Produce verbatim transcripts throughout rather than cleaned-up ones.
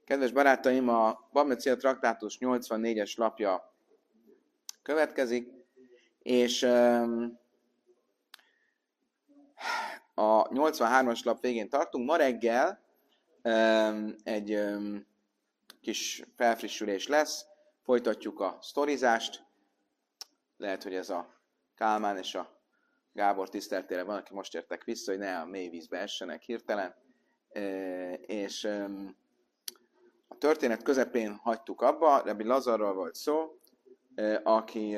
Kedves barátaim, a Bava Metzia traktátus nyolcvannégyes lapja következik, és um, a nyolcvanhármas lap végén tartunk. Ma reggel um, egy um, kis felfrissülés lesz, folytatjuk a sztorizást. Lehet, hogy ez a Kálmán és a Gábor tiszteltére van, aki most értek vissza, hogy ne a mély vízbe essenek hirtelen. E, és um, a történet közepén hagytuk abba, Rabbi Lazarról volt szó, aki,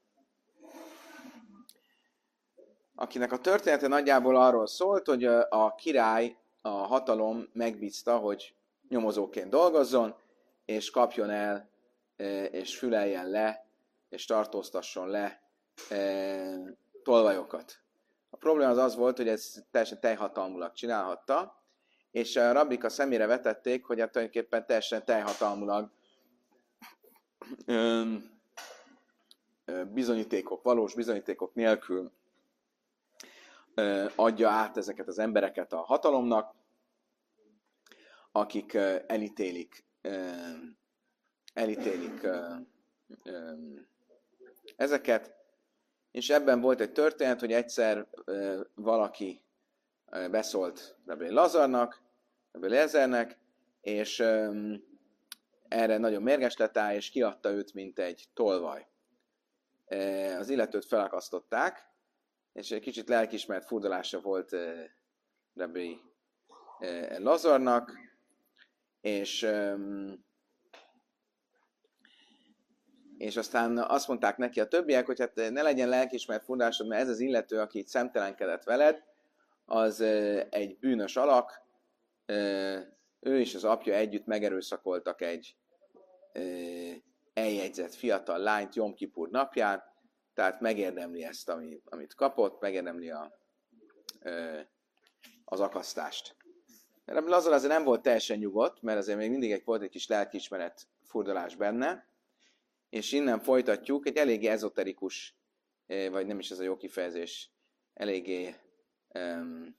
akinek a története nagyjából arról szólt, hogy a király, a hatalom megbízta, hogy nyomozóként dolgozzon, és kapjon el, és füleljen le, és tartóztasson le tolvajokat. A probléma az az volt, hogy ez teljesen teljhatalmulag csinálhatta, és a rabbik a szemére vetették, hogy hát tulajdonképpen teljesen teljhatalmulag bizonyítékok, valós bizonyítékok nélkül adja át ezeket az embereket a hatalomnak, akik elítélik, elítélik ezeket, és ebben volt egy történet, hogy egyszer valaki beszólt Rabbi Lazarnak, Rabbi Lézernek, és um, erre nagyon mérges lett áll, és kiadta őt, mint egy tolvaj. E, az illetőt felakasztották, és egy kicsit lelkiismert furdalása volt e, Rabbi e, Lazarnak, és, um, és aztán azt mondták neki a többiek, hogy hát ne legyen lelkiismert furdalásod, mert ez az illető, aki itt szemtelenkedett veled, az egy bűnös alak, ő és az apja együtt megerőszakoltak egy eljegyzett fiatal lányt Jom Kipur napján, tehát megérdemli ezt, amit kapott, megérdemli a, az akasztást. Rabbi Lazar azért nem volt teljesen nyugodt, mert azért még mindig egy, volt egy kis lelkiismeret furdalás benne, és innen folytatjuk egy eléggé ezoterikus, vagy nem is ez a jó kifejezés, eléggé Um,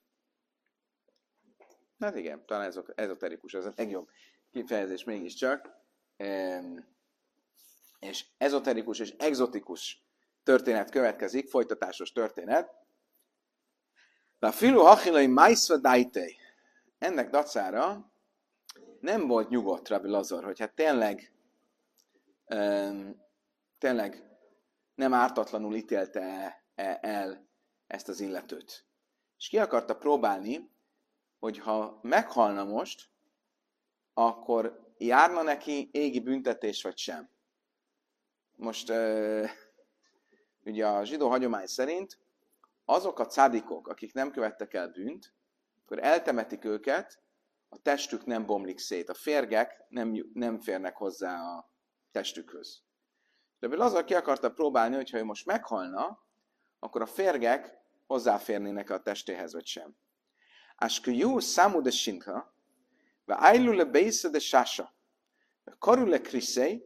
hát igen, talán ez ezoterikus, az a legjobb kifejezés mégiscsak. Um, és ezoterikus és egzotikus történet következik, folytatásos történet. De a filu hachilai maisva daitei. Ennek dacára nem volt nyugodt Rabbi Lazar, hogy hát tényleg, um, tényleg nem ártatlanul ítélte el ezt az illetőt. És ki akarta próbálni, hogy ha meghalna most, akkor járna neki égi büntetés, vagy sem. Most uh, ugye a zsidó hagyomány szerint azok a cádikok, akik nem követtek el bűnt, akkor eltemetik őket, a testük nem bomlik szét, a férgek nem, nem férnek hozzá a testükhöz. De Lazar ki akarta próbálni, hogy ha ő most meghalna, akkor a férgek hozzáférnének a testéhez, vagy sem. Ásküjú számú de sinka, ve ájlú le beisza de sása, karul le kriszei,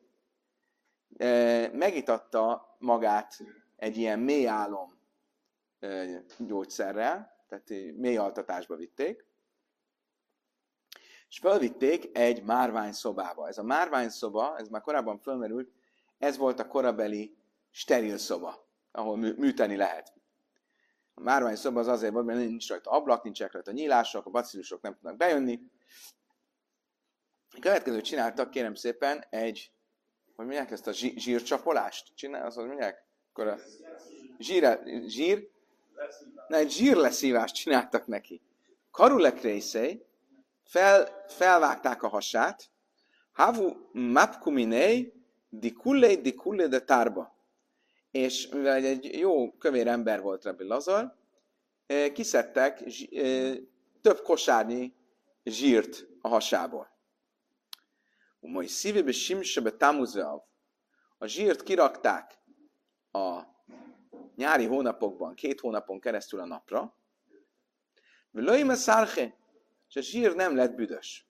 megitatta magát egy ilyen mély álom gyógyszerrel, tehát mély altatásba vitték, és felvitték egy márványszoba. Ez a márványszoba, ez már korábban fölmerült, ez volt a korabeli steril szoba, ahol műteni lehet. A márványszoba az azért volt, mert nincs rajta ablak, nincsenek rajta nyílások, a bacillusok nem tudnak bejönni. A következőt csináltak, kérem szépen, egy, hogy mondják ezt a zsí- zsírcsapolást? Csinál, az, hogy mondják? Akkor a zsír, zsír, ne, egy zsírleszívást csináltak neki. Karulek részei, fel, felvágták a hasát, havu mapkuminei, dikullei dikulle de tárba. És mivel egy jó kövér ember volt Rabbi Lazar, kiszedtek több kosárnyi zsírt a hasából. Majd szívebe simsebe tamuzveav. A zsírt kirakták a nyári hónapokban, két hónapon keresztül a napra. V'loime szárche, és a zsír nem lett büdös.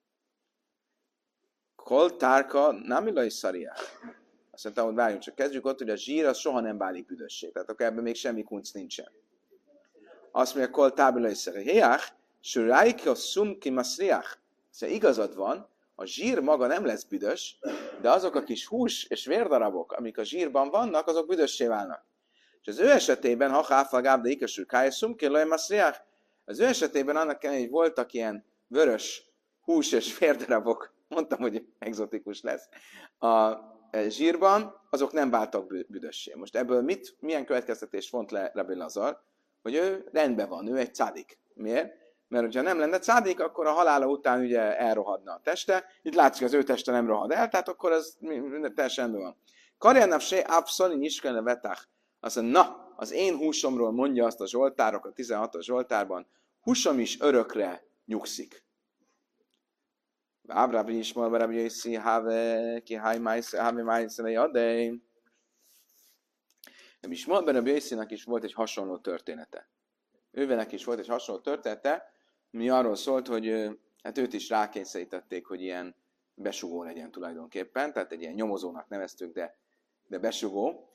Kol tárka namilai szariák. Azt mondtam, hogy várjunk, csak kezdjük ott, hogy a zsír az soha nem válik büdössé. Tehát akkor ebben még semmi kunc nincsen. Azt mondja, kol tábila is szerint. Héjach, sőrájki a szum ki maszriach. Szóval igazad van, a zsír maga nem lesz büdös, de azok a kis hús és vérdarabok, amik a zsírban vannak, azok büdössé válnak. És az ő esetében, ha háflagább, de ikesül kájszum, az ő esetében annak kellene, hogy voltak ilyen vörös hús és vérdarabok, mondtam, hogy egzotikus lesz, a zsírban, azok nem váltak büdössé. Most ebből mit, milyen következtetést vont le Rabbi Lazar? Hogy ő rendben van, ő egy cádik. Miért? Mert hogyha nem lenne cádik, akkor a halála után ugye elrohadna a teste. Itt látszik, az ő teste nem rohad el, tehát akkor ez teljesen rendben van. Karjánav se abszolin iskene vetach. Azt mondja, na, az én húsomról mondja azt a Zsoltárok, a tizenhatos Zsoltárban, húsom is örökre nyugszik. Ábrábi is ma, Rabbi Yossi, have, ki háj májsz, have májszele adej. Rabbi Ismael ben Rabbi Yossinak is volt egy hasonló története. Ővenek is volt egy hasonló története, mi arról szólt, hogy hát őt is rákényszerítették, hogy ilyen besugó legyen tulajdonképpen, tehát egy ilyen nyomozónak neveztük, de, de besugó,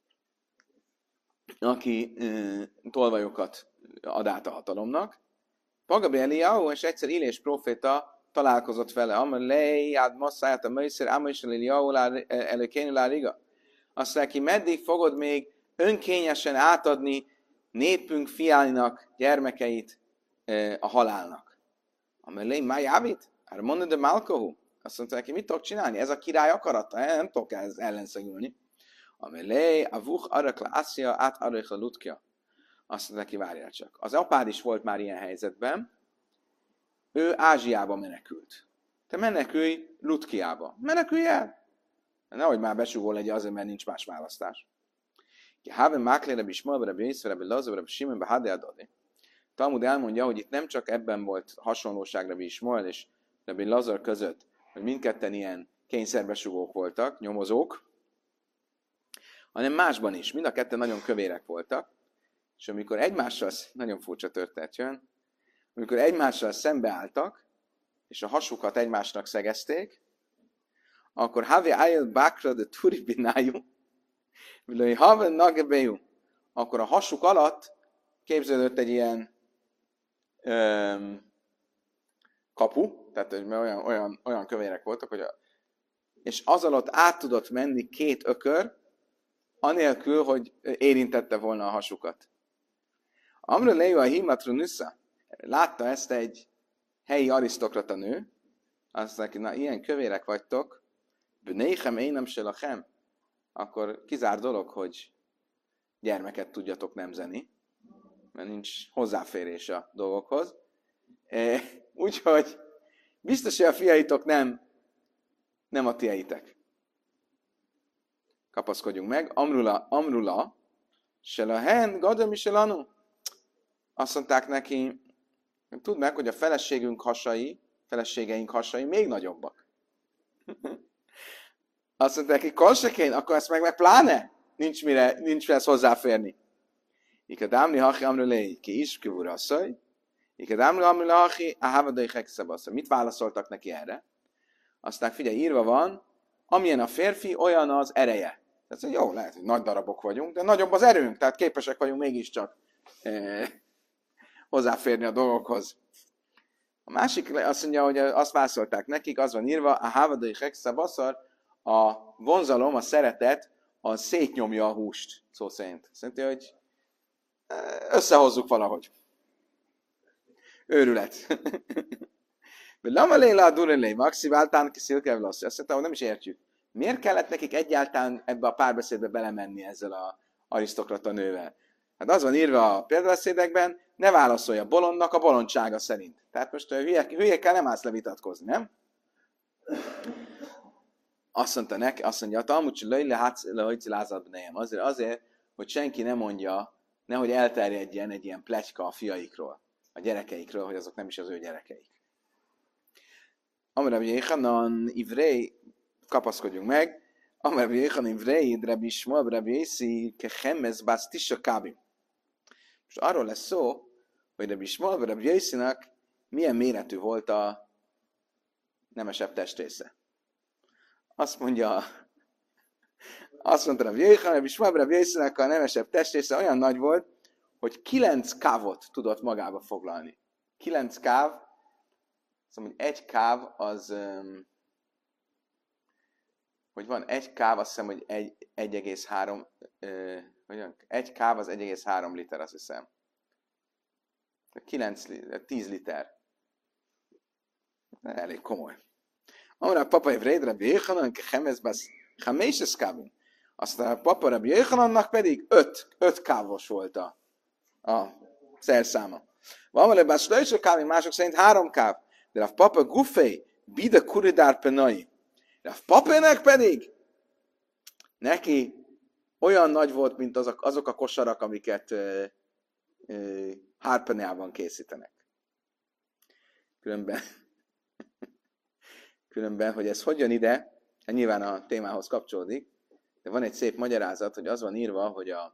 aki e, tolvajokat ad át a hatalomnak. Pagabi Eliyahu, és egyszer Illés próféta találkozott vele, amelé, ád masszáját a mőszer, ámais Eliyahu előkénül áriga. Azt mondja, meddig fogod még önkényesen átadni népünk fiáinak, gyermekeit e, a halálnak? Amelé, máj ávit? Hát mondod, de Malkohu. Azt mondta neki, mit tudok csinálni? Ez a király akarata, nem tudok ez ellenszegülni. Amelé, avuch arak la Aszia, át arak la Lutkja. Azt mondta neki, várjál csak. Az apád is volt már ilyen helyzetben, ő Ázsiába menekült. Te menekülj Lutkiába. Menekülj el! Nehogy már besugó legyen azért, mert nincs más választás. Háven máklére bismol, Rabbi Yisrael, Rabbi Lazar, Rabbi Shimon, Bahadé adodi. Talmud elmondja, hogy itt nem csak ebben volt hasonlóság Rabbi Ismael és Rabbi Lazar között, hogy mindketten ilyen kényszerbesugók voltak, nyomozók, hanem másban is. Mind a ketten nagyon kövérek voltak, és amikor egymással, nagyon furcsa történet jön, amikor egymással szembeálltak, és a hasukat egymásnak szegezték, akkor Havi Ayel Bakra de Turi Binájú, Vilai Haven Nagebejú, akkor a hasuk alatt képződött egy ilyen öm, kapu, tehát hogy olyan, olyan, olyan kövérek voltak, hogy a, és az alatt át tudott menni két ökör, anélkül, hogy érintette volna a hasukat. Amra lejú a himatra nüssza, látta ezt egy helyi arisztokrata nő, azt mondja, na ilyen kövérek vagytok, b'neichem énem selachem, akkor kizár dolog, hogy gyermeket tudjatok nemzeni, mert nincs hozzáférés a dolgokhoz. E, úgyhogy biztos, hogy a fiaitok nem, nem a tieitek. Kapaszkodjunk meg. Amrula, Amrula, selahen, gadam is elanu. Azt mondták neki, tudd meg, hogy a feleségünk hasai, feleségeink hasai még nagyobbak. Azt mondták neki, kolsekén, akkor ezt meg meg pláne? Nincs mire, nincs mire hozzáférni. Ikadámli hachi amrulei, ki is kivúra asszony. Ikadámli amrulei hachi, a havadai hekszabasszony. Mit válaszoltak neki erre? Aztán figyelj, írva van, amilyen a férfi, olyan az ereje. Tehát jó, lehet, hogy nagy darabok vagyunk, de nagyobb az erőnk, tehát képesek vagyunk mégiscsak eh, hozzáférni a dolgokhoz. A másik azt mondja, hogy azt válaszolták nekik, az van írva, a havadai hekszabasszony, a vonzalom, a szeretet, az szétnyomja a húst, szó szerint. Szerintem, hogy összehozzuk valahogy. Őrület. Lama léla durelé, maxi váltán ki szilkevlasz. Azt mondtam, hogy nem is értjük. Miért kellett nekik egyáltalán ebbe a párbeszédbe belemenni ezzel a arisztokrata nővel? Hát az van írva a példabeszédekben, ne válaszolja bolondnak a bolondsága szerint. Tehát most hülyekkel nem állsz levitatkozni, nem? Azt mondta neki, azt mondja, a Talmud löj lehajci lázad nejem. Azért, azért, hogy senki ne mondja, nehogy elterjedjen egy ilyen pletyka a fiaikról, a gyerekeikről, hogy azok nem is az ő gyerekeik. Amire Jéhanan ivrei, kapaszkodjunk meg, amire Jéhanan ivrei, Rabbi Ismael, Rabbi Yossi, kechemez basztissa kábim. Most arról lesz szó, hogy Rabbi Ismael, Rabbi Yossinak milyen méretű volt a nemesebb testrésze. Azt mondja, azt mondta Rabbi Yochanan, Rabbi Ismael, Rabbi Yossinak a nemesebb testrésze olyan nagy volt, hogy kilenc kávot tudott magába foglalni. Kilenc káv, Szóval, hogy egy káv az, um, hogy van egy káv, azt hiszem, hogy egy, egy egész három, uh, hogyan? Egy káv az egy egész három liter, azt hiszem. kilenc, tíz liter. Elég komoly. Amra papa Evreid Rabbi Yochanan kehemezbász haméses kávin. Aztán a papa Rabbi Yochanannak pedig öt, öt kávos volt a, a szerszáma. Van vele bászlőső kávin, mások szerint három káv. De a papa Gufei bide kuridár penai. De a papának pedig neki olyan nagy volt, mint azok, azok a kosarak, amiket ö, ö, hárpeneában készítenek. Különben, különben, hogy ez hogy jön ide, nyilván a témához kapcsolódik, de van egy szép magyarázat, hogy az van írva, hogy a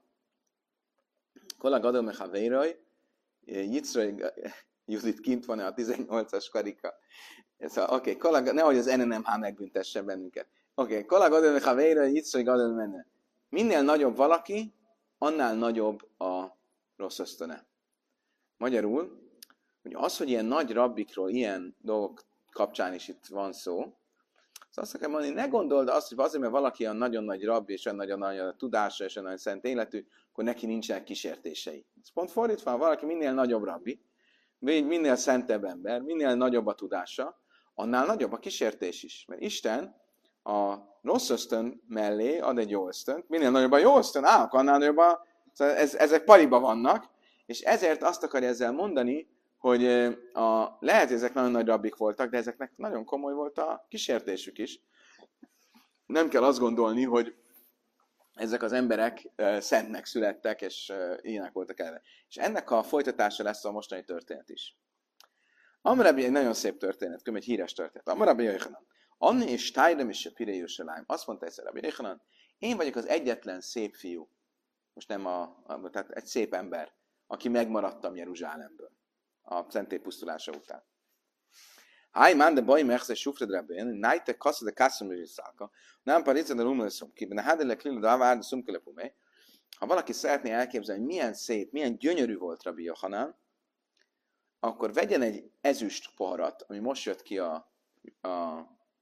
Kolag Adom Mechaveiroj, Yitzray Judit kint van a tizennyolcas karika. Szóval, oké, okay, nehogy az en en em há megbüntessen bennünket. Oké, okay, Kolag Adom Mechaveiroj, Yitzray Adom menne. Minél nagyobb valaki, annál nagyobb a rossz ösztöne. Magyarul, hogy az, hogy ilyen nagy rabbikról, ilyen dolgok kapcsán is itt van szó, az azt kell mondani, ne gondold azt, hogy azért, mert valaki olyan nagyon nagy rabbi, és olyan nagyon nagy a tudása, és olyan nagyon szent életű, akkor neki nincsenek kísértései. Ez pont fordítva, ha valaki minél nagyobb rabbi, minél szentebb ember, minél nagyobb a tudása, annál nagyobb a kísértés is. Mert Isten a rossz ösztön mellé ad egy jó ösztönt, minél nagyobb a jó ösztön, á, akkor annál nagyobb a... Szóval ez, ezek pariba vannak, és ezért azt akarja ezzel mondani, hogy a, lehet, hogy ezek nagyon nagy rabbik voltak, de ezeknek nagyon komoly volt a kísértésük is. Nem kell azt gondolni, hogy ezek az emberek uh, szentnek születtek, és uh, ilyenek voltak elve. És ennek a folytatása lesz a mostani történet is. Amarabi egy nagyon szép történet, köm egy híres történet. Amarabi Yochanan. Anni és Tájdem és Pirei Yerushalayim. Azt mondta egyszer Rabbi Yochanan, én vagyok az egyetlen szép fiú. Most nem a, a tehát egy szép ember, aki megmaradtam Jeruzsálemből a szentély pusztulása után. Háj, mán de baj, mechze sufred rabbén, nájte kassa de kasszum is szálka, nem parizza de lumölszom ki, de hádele klila de avár de szumkelepumé. Ha valaki szeretné elképzelni, hogy milyen szép, milyen gyönyörű volt Rabbi Yochanan, akkor vegyen egy ezüst poharat, ami most jött ki a, a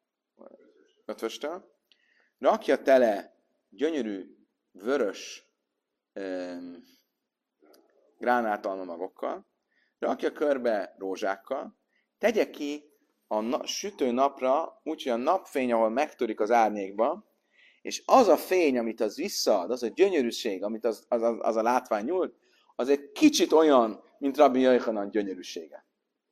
ötvöstől, rakja tele gyönyörű, vörös um, gránátalmamagokkal, rakja körbe rózsákkal, tegye ki a na- sütő napra, úgyhogy a napfény, ahol megtörik az árnyékba, és az a fény, amit az visszaad, az a gyönyörűség, amit az, az, az, az a látvány nyújt, az egy kicsit olyan, mint Rabbi Yochanan gyönyörűsége.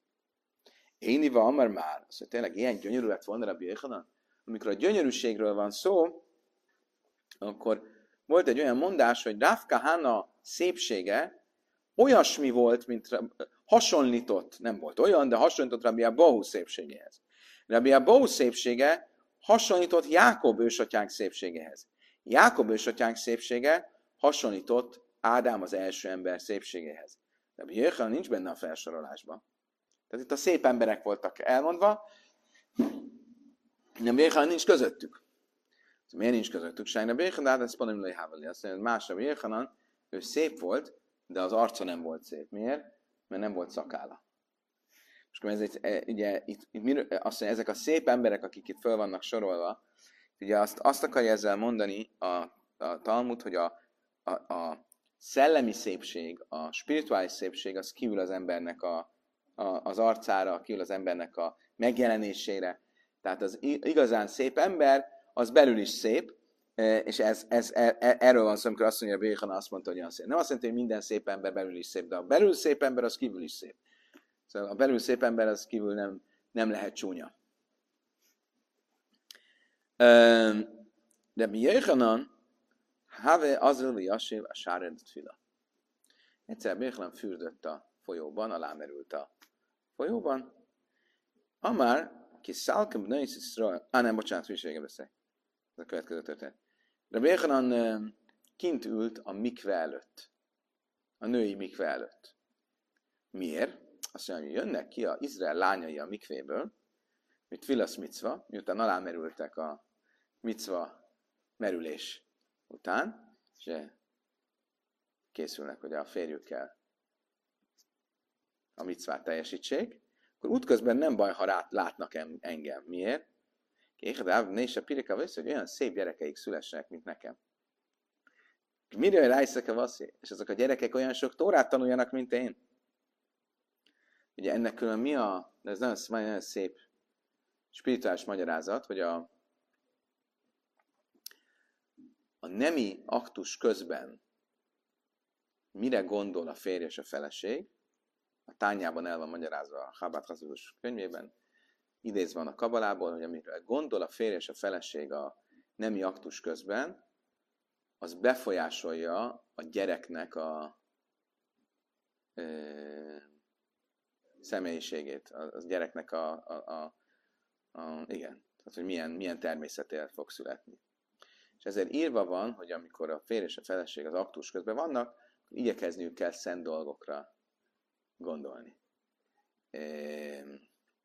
Én iva amar már, azt mondja, tényleg ilyen gyönyörű lett volna Rabbi Yochanan? Amikor a gyönyörűségről van szó, akkor volt egy olyan mondás, hogy Rav Kahana szépsége olyasmi volt, mint hasonlított, nem volt olyan, de hasonlított Rabbi Abahu szépségéhez. Rabbi Abahu szépsége hasonlított Jákob ősatyánk szépségéhez. Jákob ősatyánk szépsége hasonlított Ádám az első ember szépségéhez. Rabbi Yochanan nincs benne a felsorolásban. Tehát itt a szép emberek voltak elmondva, Rabbi Yochanan nincs közöttük. Miért nincs közöttük? Sájn Rabbi Yochanan, de ezt mondom, hogy hávali. Azt mondja, hogy más Rabbi Yochanan, ő szép volt, de az arca nem volt szép. Miért? Mert nem volt szakálla. És ez egy, ugye, itt, itt, azt mondja, ezek a szép emberek, akik itt föl vannak sorolva, ugye azt, azt akarja ezzel mondani a, a Talmud, hogy a, a, a szellemi szépség, a spirituális szépség, az kiül az embernek a, a, az arcára, kiül az embernek a megjelenésére. Tehát az igazán szép ember, az belül is szép, és ez, ez, ez, erről van szó, amikor azt mondja, hogy Béhana azt mondta, hogy olyan szép. Nem azt jelenti, hogy minden szép ember belül is szép, de a belül szép ember, az kívül is szép. Szóval a belül szép ember, az kívül nem, nem lehet csúnya. De Béhanan, have azreli jasév a sáredet fila. Egyszer Béhanan fürdött a folyóban, alámerült a folyóban. Amár, ki szálkem nősz Iszrael. Á, nem, bocsánat, hűsége beszélj. Ez a következő történet. De Béhanan kint ült a mikve előtt. A női mikve előtt. Miért? Azt mondja, hogy jönnek ki az Izrael lányai a mikvéből, mint Vilasz micva, miután alámerültek a micva merülés után, és készülnek, hogy a férjükkel a micvát teljesítsék, akkor útközben nem baj, ha rát, látnak engem. Miért? Kéhedáv, nézse pirika vissza, hogy olyan szép gyerekeik szülessenek, mint nekem. Mire rájszak-e vaszi? És azok a gyerekek olyan sok tórát tanuljanak, mint én. Ugye ennek külön mi a, de ez nagyon, nagyon szép spirituális magyarázat, hogy a, a nemi aktus közben mire gondol a férj és a feleség, a tányában el van magyarázva a Chabad Hazudos könyvében, idézve van a kabalából, hogy amire gondol a férj és a feleség a nemi aktus közben, az befolyásolja a gyereknek a ö, személyiségét, a, a gyereknek a, a, a, a igen, tehát hogy milyen, milyen természetéért fog születni. És ezért írva van, hogy amikor a férj és a feleség az aktus közben vannak, igyekezniük kell szent dolgokra gondolni. É,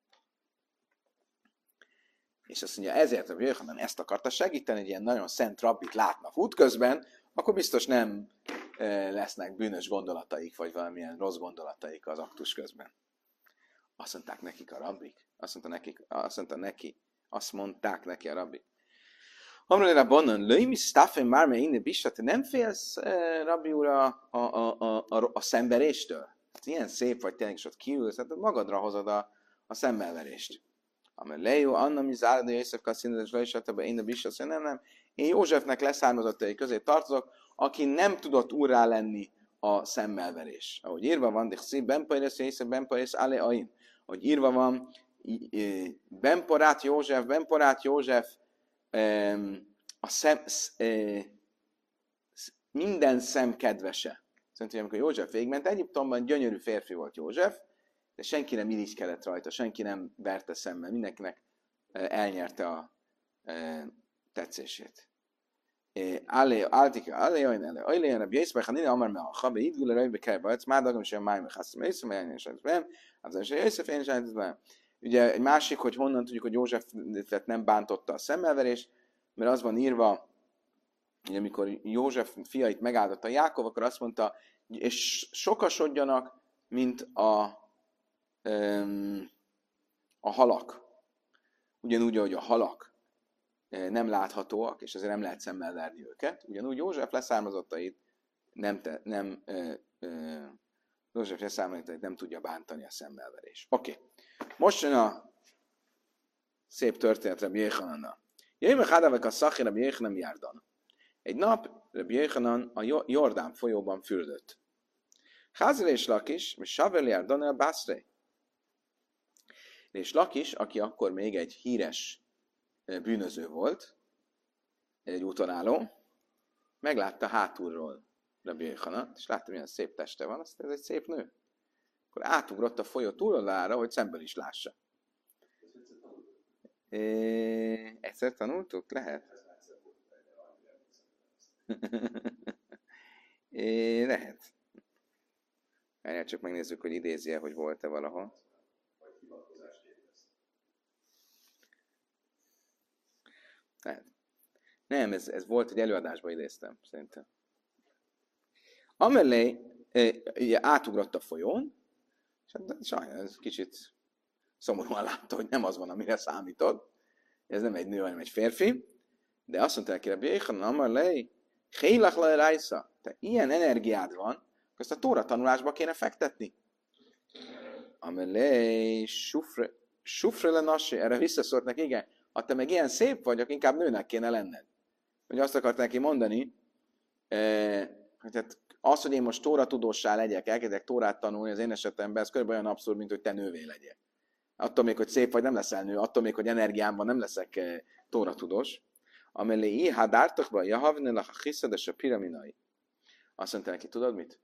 és azt mondja, ezért, hogy Jöjjhanan ezt akarta segíteni, hogy ilyen nagyon szent rabbit látnak útközben, akkor biztos nem e, lesznek bűnös gondolataik, vagy valamilyen rossz gondolataik az aktus közben. Azt mondták nekik a rabbik, azt mondta, nekik, azt mondta neki, azt mondták neki a rabbik. Amrele Rabbanan, löjmi sztáfen már mert innen bissa, te nem félsz, eh, rabbi úr, a, a, a, a, a szemveréstől? Hát ilyen szép vagy tényleg, és ott kiülsz, hát magadra hozod a, a szemmelverést. Amely lejó, Anna, mi zárad, József Kasszindes, Lajsataba, én a bissa, azt mondja, nem, nem. Én Józsefnek leszármazottai közé tartozok, aki nem tudott úrrá lenni a szemmelverés. Ahogy írva van, de szív, benpajresz, József, benpajresz, ale ain. Ahogy írva van, benporát József, benporát József, a szem, minden szem kedvese. Szerintem, amikor József végigment, Egyiptomban gyönyörű férfi volt József, de senki nem irigykedett rajta, senki nem verte szemmel, mindenkinek elnyerte a tetszését. Állé, álltika, állé, olyan elő, állé, olyan, rabbi Jészbech, hanine, amar me alcha, be idgul, rajbe kell bajc, már dagom sem máj mechasszom, észre, mert én is nem, az első Jézsef, én is nem. Ugye egy másik, hogy honnan tudjuk, hogy Józsefet nem bántotta a szemmelverés, mert az van írva, hogy amikor József fiait megáldotta Jákov, akkor azt mondta, és sokasodjanak, mint a, um, a halak. Ugyanúgy, ahogy a halak nem láthatóak, és ezért nem lehet szemmel verni őket. Ugyanúgy József leszármazottait nem, te, nem, ö, ö, József leszármazottait nem tudja bántani a szemmelverés. Oké. Okay. Most jön a szép történet Rabbi Jéhanannal. Jöjjön meg hádavek a szakhi Rabbi Jéhanan járdan. Egy nap Rabbi Jéhanan a Jordán folyóban fürdött. Házel és Lakis, és Savel járdan el Baszré. És Lakis, aki akkor még egy híres bűnöző volt, egy útonálló, meglátta hátulról Rabbi Jéhanant, és látta, milyen szép teste van, azt ez egy szép nő. Akkor átugrott a folyó túloldalára, hogy szemből is lássa. É, egyszer tanultuk? Lehet? é, lehet. Várjál, csak megnézzük, hogy idézi-e, hogy volt-e valahol. Lehet. Nem, ez, ez volt, egy előadásban idéztem, szerintem. Amellé e, átugrott a folyón, és hát sajnos ez kicsit szomorúan látta, hogy nem az van, amire számított. Ez nem egy nő, hanem egy férfi. De azt mondta neki, Rabbi Jéhanan, amellé, hélach le rájsza, te ilyen energiád van, azt a Tóra tanulásba kéne fektetni. Amellé, sufre, sufre le nasi, erre visszaszólt neki, igen, ha te meg ilyen szép vagy, akkor inkább nőnek kéne lenned. Hogy azt akart neki mondani, eh, hogy hát az, hogy én most Tóra tudóssá legyek, elkezdek Tórát tanulni, az én esetemben ez körülbelül olyan abszurd, mint hogy te nővé legyél. Attól még, hogy szép vagy, nem leszel nő, attól még, hogy energiám van, nem leszek eh, Tóra tudós. Amellé ihá dártakba, jahavnel a hiszades a piraminai. Azt mondta neki, tudod mit?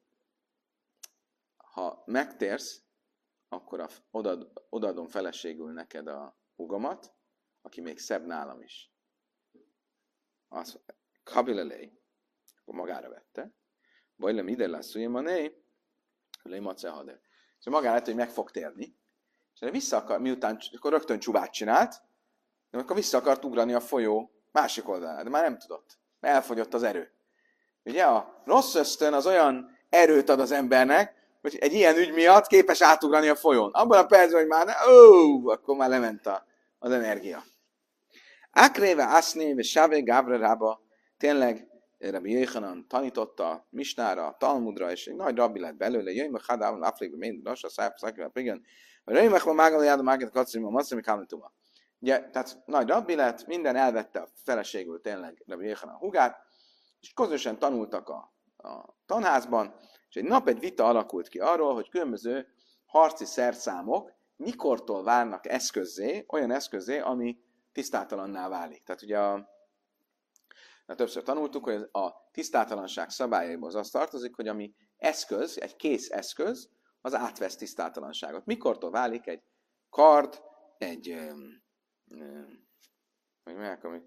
Ha megtérsz, akkor a, odaad, odaadom feleségül neked a hugomat, aki még szebb nálam is. Azt kabilelej, akkor magára vette. Bajlem ide lesz, ugye mané, lej macehade. És magára lett, hogy meg fog térni. És erre vissza akar, miután akkor rögtön csubát csinált, de akkor vissza akart ugrani a folyó másik oldalára, de már nem tudott. Elfogyott az erő. Ugye a rossz ösztön az olyan erőt ad az embernek, hogy egy ilyen ügy miatt képes átugrani a folyón. Abban a percben, hogy már ne, ó, akkor már lement a, az energia. Akréve Aszné, Sávé Gábra Rába, tényleg Rabbi Jéhanan tanította Misnára, Talmudra, és egy nagy rabbi lett belőle, jöjj meg Hadában, Afrikban, mind lassan, szájba, szájba, igen. Jöjj meg, ma mágal járda, mágat kacima, masszami kámentuma. Ugye, tehát nagy rabbi lett, minden elvette a feleségül tényleg Rabbi Jéhanan hugát, és közösen tanultak a, a tanházban, és egy nap egy vita alakult ki arról, hogy különböző harci szerszámok mikortól válnak eszközzé, olyan eszközzé, ami tisztátalanná válik. Tehát ugye a, a többször tanultuk, hogy a tisztátalanság szabályaiból az azt tartozik, hogy ami eszköz, egy kész eszköz, az átvesz tisztátalanságot. Mikortól válik egy kard, egy öm, öm, hogy mondják, ami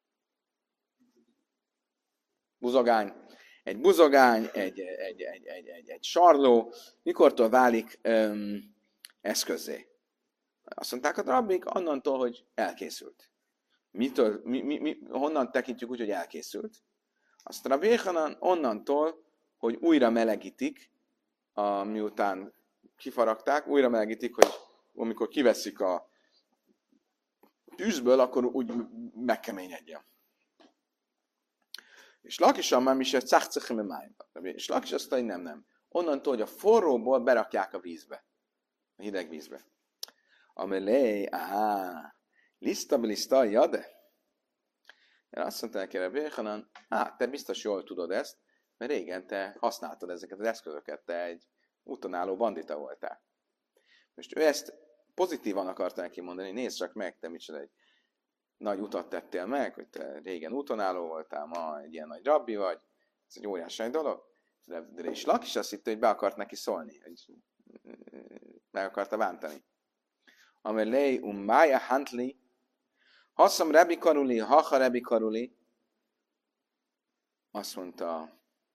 buzogány, egy buzogány, egy, egy, egy, egy, egy, egy sarló, mikortól válik öm, eszközzé? Azt mondták a rabbik, annantól, hogy elkészült. Mitől, mi, mi, mi, honnan tekintjük úgy, hogy elkészült? Azt a Rabbi Jéhanan onnantól, hogy újra melegítik, a, miután kifaragták, újra melegítik, hogy amikor kiveszik a tűzből, akkor úgy megkeményedjen. És Lakisan már is egy cachcecheme májba. És Lakis azt mondja, hogy nem, nem. Onnantól, hogy a forróból berakják a vízbe, a hideg vízbe. Amelé, áhá, liszta liszta jade. Én azt mondta neki Rabbi Jéhanan, á, te biztos jól tudod ezt, mert régen te használtad ezeket az eszközöket, te egy úton álló bandita voltál. Most ő ezt pozitívan akarta neki mondani, nézd csak meg, te micsoda egy nagy utat tettél meg, hogy te régen úton álló voltál, ma egy ilyen nagy rabbi vagy, ez egy óriási nagy dolog. De, de és Lakis azt hitte, hogy be akart neki szólni, hogy meg akarta bántani. Amelé um mája hantli, haszam rebi karuli, haha rebi karuli, azt mondta,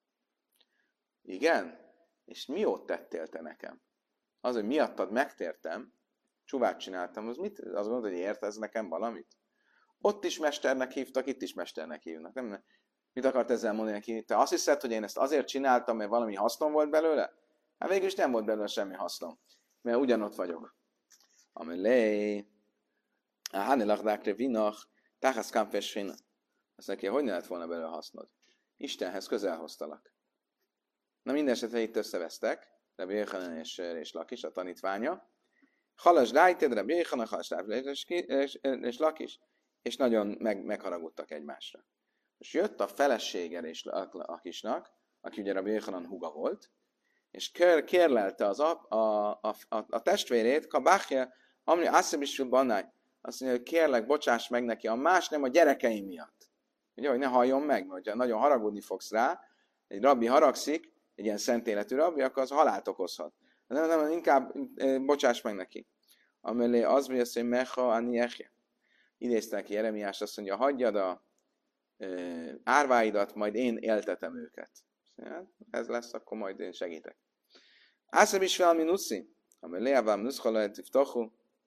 igen, és mi jót tettél te nekem? Az, hogy miattad megtértem, csuvát csináltam, az mit? Azt mondod, hogy értesz nekem valamit? Ott is mesternek hívtak, itt is mesternek hívnak. Nem, mit akart ezzel mondani neki? Te azt hiszed, hogy én ezt azért csináltam, mert valami hasznom volt belőle? Hát végül is nem volt belőle semmi hasznom, mert ugyanott vagyok. Amelé, háni lakdákre vinach, táhász kámpesfén. Azt neki, hogy ne lett volna belőle hasznod? Istenhez közel hoztalak. Na minden esetre itt összevesztek, Rabbi Jéhanan és, és Lakis, a tanítványa. Halas dájted, Rabbi Jéhanan, halas dájted, és, és, és Lakis. És nagyon meg, megharagudtak egymásra. És jött a felesége és Lakisnak, aki ugye Rabbi Jéhanan húga volt, és kér, kérlelte az a, a, a, a, a testvérét, Kabachja, amni Asszebisül Bannáj, azt mondja, hogy kérlek, bocsáss meg neki, a más nem a gyerekeim miatt. Ugye, hogy ne halljon meg, mert ha nagyon haragudni fogsz rá, egy rabbi haragszik, egy ilyen szent életű rabbi, akkor az halált okozhat. Nem, nem, inkább e, bocsáss meg neki. Amelé az, hogy azt mondja, Mecha ani echje. Idézte neki Jeremiás, azt mondja, hagyjad a e, árváidat, majd én éltetem őket. Ja, ez lesz, akkor majd én segítek. Ászem is valami nuszi, amelé avám nuszhalajt tiftochu.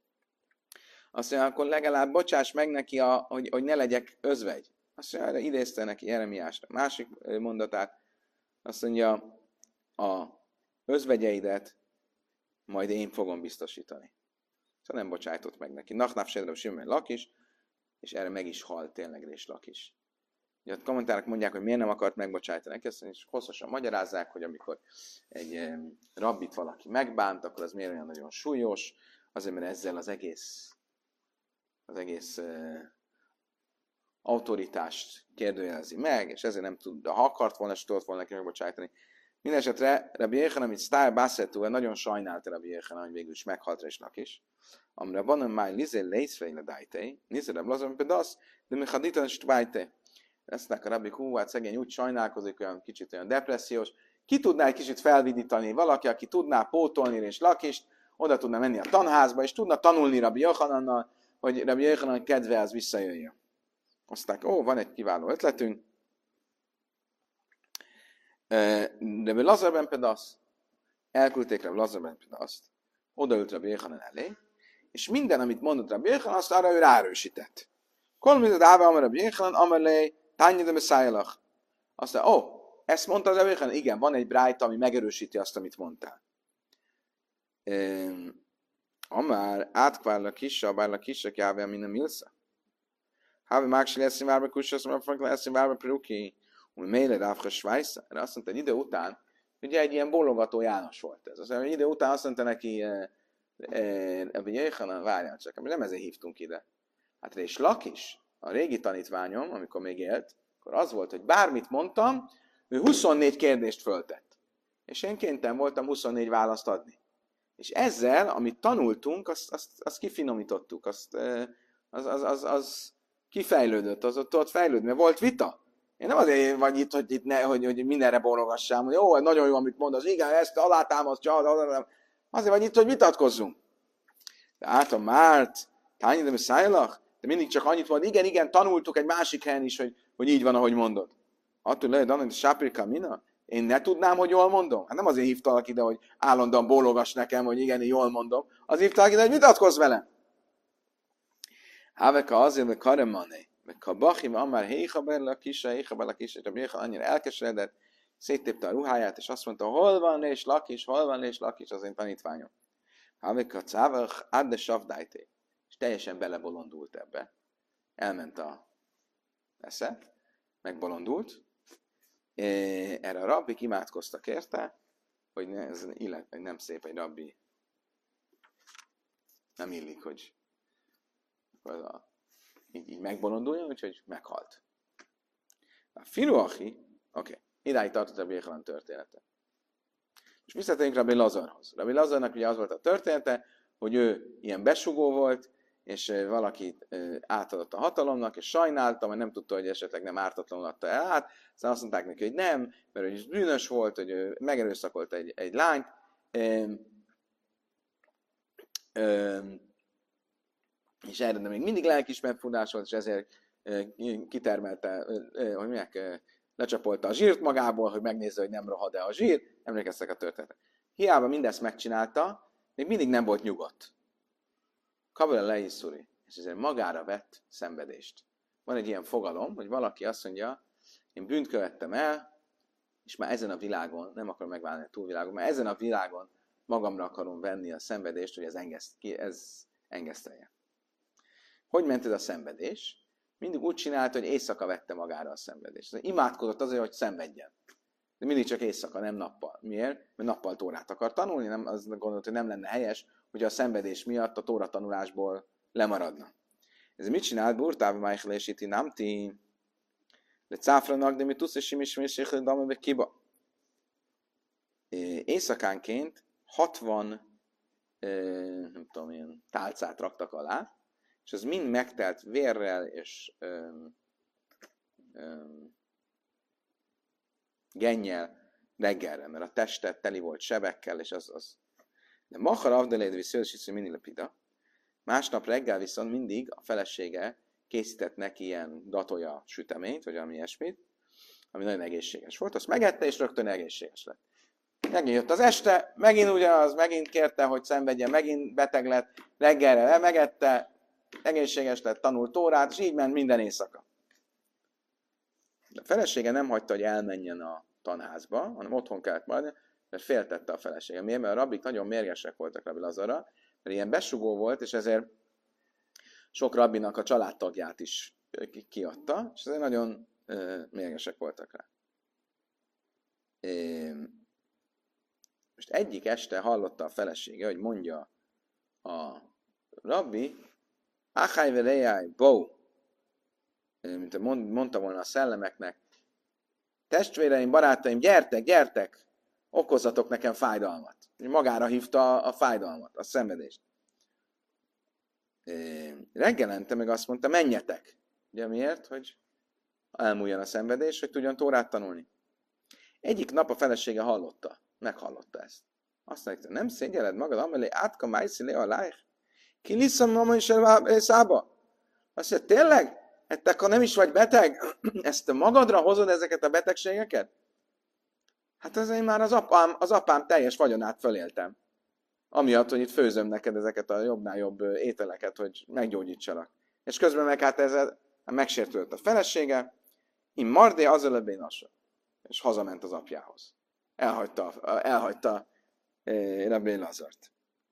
Azt mondja, akkor legalább bocsáss meg neki, a, hogy, hogy ne legyek özvegy. Azt mondja, idézte neki Jeremiásra. Másik mondatát, azt mondja, a özvegyeidet majd én fogom biztosítani. Szóval nem bocsájtott meg neki. Nachnáv sedrem Simon Lakis, és erre meg is halt tényleg Rés Lakis. Ugye a kommentárok mondják, hogy miért nem akart megbocsájtani neki, és hosszasan magyarázzák, hogy amikor egy rabbit valaki megbánt, akkor az miért olyan nagyon súlyos, azért, mert ezzel az egész az egész uh, autoritást kérdőjelezi meg, és ezért nem tud, de ha akart volna, és tudott volna neki megbocsájtani. Mindenesetre Rabbi Jéhanan, amit Sztár Bassetúvel nagyon sajnálta Rabbi Jéhanan, hogy végül is meghalt Résnak is. Amire van a máj lize lészfejle dájtei, nézd, Rabbi Lazar, pedasz, de mi hadítan stvájte. Lesznek a Rabbi hú, hát szegény úgy sajnálkozik, olyan kicsit olyan depressziós. Ki tudná egy kicsit felvidítani valaki, aki tudná pótolni Rés Lakist, oda tudna menni a tanházba, és tudna tanulni Rabbi Jéhanannal, hogy Rabbi Jéhanan kedve az visszajöjjön. Aztán, ó, van egy kiváló ötletünk. Rabbi Lazar ben Pedasz, elküldték Rabbi Lazar ben Pedaszt, odaült Rabbi Jéhanan elé, és minden, amit mondott Rabbi Jéhanan, azt arra ő ráerősített. Kolmizad áve amar Rabbi Jéhanan, amelé, tányidem szájlach. Azt mondja, ó, ezt mondta Rabbi Jéhanan, igen, van egy brájta, ami megerősíti azt, amit mondtál. Amár átkvárla kissa, bárla kissa kávja, mint a milsza. Háve máksi lesz, várba kussa, azt mondja, lesz, várba peruki, úgy méle ráfra svájsza. Erre azt mondta, egy idő után, ugye egy ilyen bólogató János volt ez. Aztán egy idő után azt mondta neki, ebben jöjjön, várjál csak, nem ezért hívtunk ide. Hát és Lakis, a régi tanítványom, amikor még élt, akkor az volt, hogy bármit mondtam, ő huszonnégy kérdést föltett. És én kénytelen voltam huszonnégy választ adni. És ezzel, amit tanultunk, azt, azt, azt kifinomítottuk, azt, az, az, az, az kifejlődött, az ott, ott fejlődött, mert volt vita. Én nem azért vagy itt, hogy, itt ne, hogy, hogy mindenre bólogassám, hogy jó, nagyon jó, amit mondasz, igen, ezt alátámasztja, azért vagy itt, hogy vitatkozzunk. De át a Márt, tányi, de szájlak, de mindig csak annyit mond, igen, igen, tanultuk egy másik helyen is, hogy, hogy így van, ahogy mondod. Attól lehet, hogy sáprika mina? Én ne tudnám, hogy jól mondom? Hát nem azért hívtalak ide, hogy állandóan bólogass nekem, hogy igen, én jól mondom. Azért hívtalak ide, hogy vitatkozz velem. Háveka azért, hogy karemané. Meg kabachim, amár héha berle a kisa, héha berle a kisa, és a héha annyira elkeseredett, széttépte a ruháját, és azt mondta, hol van és lakis, hol van és lakis, az én tanítványom. Háveka cávach, adde savdájté. És teljesen belebolondult ebbe. Elment a esze, megbolondult. Erre a rabbik imádkoztak érte, hogy ne, ez illet, nem szép egy rabbi. Nem illik, hogy az a, így, így megbolonduljon, úgyhogy meghalt. A Firuachi, oké, okay, idáig tartott a Béhalan története. És visszatérünk Rabbi Lazarhoz. Rabbi Lazarnak ugye az volt a története, hogy ő ilyen besugó volt, és valakit átadott a hatalomnak, és sajnálta, mert nem tudta, hogy esetleg nem ártatlanul adta el át. Aztán azt mondták neki, hogy nem, mert ő is bűnös volt, hogy ő megerőszakolt egy, egy lányt. Üm, üm, és erre még mindig lelkiismert furdás volt, és ezért kitermelte, hogy mondják, lecsapolta a zsírt magából, hogy megnézze, hogy nem rohad-e a zsír. Emlékeztek a történetet. Hiába mindezt megcsinálta, még mindig nem volt nyugodt. Kabel leiszuri, és ezért magára vett szenvedést. Van egy ilyen fogalom, hogy valaki azt mondja, én bűnt követtem el, és már ezen a világon, nem akarom megválni a túlvilágon, mert ezen a világon magamra akarom venni a szenvedést, hogy ez, engeszt, ez engesztelje. Hogy ment ez a szenvedés? Mindig úgy csinált, hogy éjszaka vette magára a szenvedést. Imádkozott azért, hogy szenvedjen. De mindig csak éjszaka, nem nappal. Miért? Mert nappal Tórát akar tanulni, nem, azt gondolt, hogy nem lenne helyes, hogy a szenvedés miatt a Tóra tanulásból lemaradna. Ez mit csinált? Burtába májhelésíti námti, le cáfranak, de mi tudsz, és is is damebe kiba. Éjszakánként hatvan nem tudom, ilyen tálcát raktak alá, és az mind megtelt vérrel és öm, öm, gennyel reggelre, mert a testet teli volt sebekkel, és az az. De Machar Avdeléd viszősísző minilepida. Másnap reggel viszont mindig a felesége készített neki ilyen datolja süteményt, vagy valami ilyesmit, ami nagyon egészséges volt. Azt megette, és rögtön egészséges lett. Megint jött az este, megint ugyanaz, megint kérte, hogy szenvedjen, megint beteg lett, reggelre megette, egészséges lett, tanult Tórát, és így ment minden éjszaka. De a felesége nem hagyta, hogy elmenjen a tanházba, hanem otthon kellett maradni, mert féltette a felesége. Miért? Mert a rabbik nagyon mérgesek voltak Rabbi Lazarra, mert ilyen besugó volt, és ezért sok rabbinak a családtagját is kiadta, és ezért nagyon uh, mérgesek voltak rá. É, most egyik este hallotta a felesége, hogy mondja a rabbi, Achai velejai, bó, mint mondta volna a szellemeknek, testvéreim, barátaim, gyertek, gyertek, okozzatok nekem fájdalmat. Magára hívta a fájdalmat, a szenvedést. Reggelente meg azt mondta, menjetek. Ugye miért? Hogy elmúljon a szenvedés, hogy tudjon Tórát tanulni. Egyik nap a felesége hallotta, meghallotta ezt. Azt mondta, nem szégyeled magad, amelé átka májszi le a lájh. Ki liszam mama is szába? Azt mondja, tényleg? Hát akkor nem is vagy beteg? Ezt te magadra hozod ezeket a betegségeket? Hát ez én már az apám, az apám teljes vagyonát föléltem. Amiatt, hogy itt főzöm neked ezeket a jobbnál jobb ételeket, hogy meggyógyítsalak. És közben meg hát ezzel megsértődött a felesége, in mardé az előbbén assa. És hazament az apjához. Elhagyta, elhagyta eh, Rabbi Lazart.